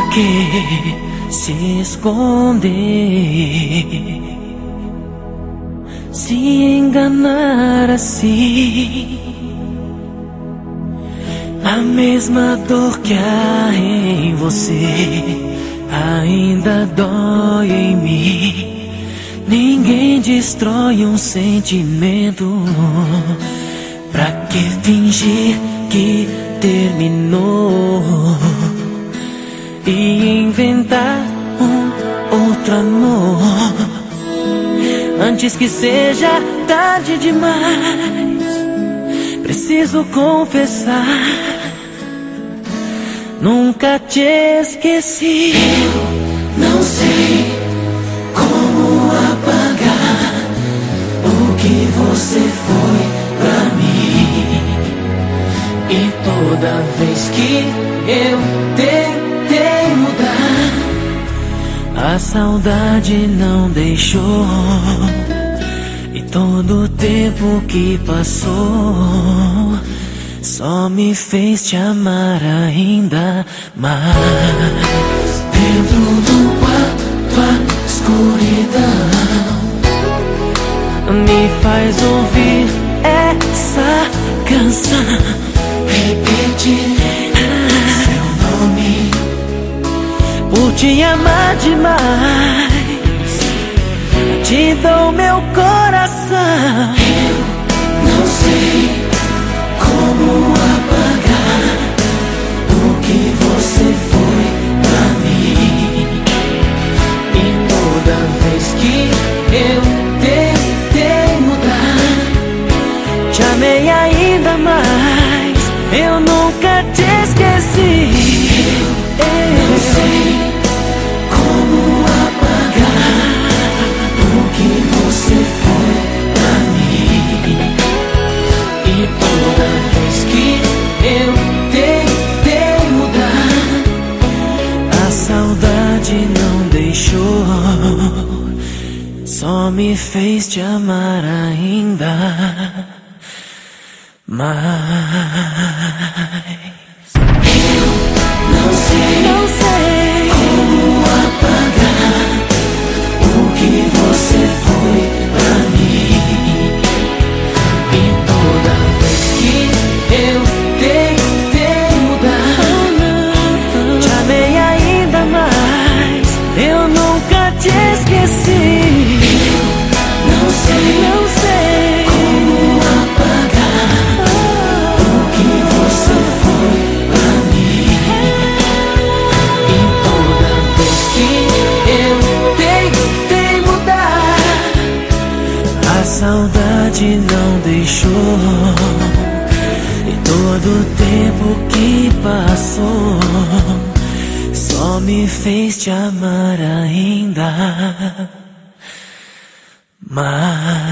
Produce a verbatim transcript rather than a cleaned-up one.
que se esconder, se enganar assim? A mesma dor que há em você ainda dói em mim. Ninguém destrói um sentimento. Pra que fingir que terminou e inventar um outro amor antes que seja tarde demais? Preciso confessar, nunca te esqueci. Eu não sei como apagar o que você foi pra mim. E toda vez que eu tentei mudar, a saudade não deixou. E todo o tempo que passou só me fez te amar ainda mais. Dentro do quarto a escuridão me faz ouvir essa canção, repetir seu nome, por te amar demais. Te dou meu coração. Eu não sei como apagar o que você foi pra mim. E toda vez que eu tentei mudar, te amei ainda mais. Eu nunca te esqueci. Eu não sei como apagar o que você foi pra mim. E toda vez que eu tentei mudar, a saudade não deixou, só me fez te amar ainda mais. Eu não sei, não sei como apagar o que você foi pra mim. E toda vez que eu tentei mudar, te amei ainda mais. Eu nunca te esqueci. Eu não sei, não sei como apagar o que você foi pra mim. E toda vez que eu tentei mudar, a saudade não deixou. E todo o tempo que passou só me fez te amar ainda mais.